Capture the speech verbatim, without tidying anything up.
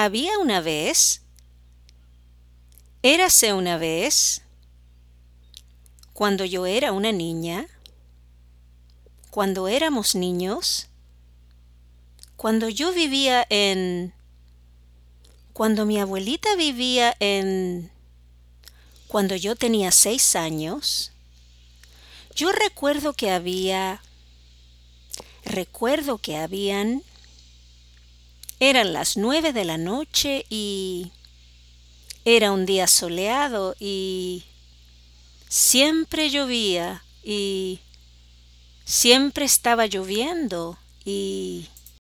Había una vez, érase una vez, cuando yo era una niña, cuando éramos niños, cuando yo vivía en, cuando mi abuelita vivía en, cuando yo tenía seis años, yo recuerdo que había, recuerdo que habían, eran las nueve de la noche y era un día soleado y siempre llovía y siempre estaba lloviendo y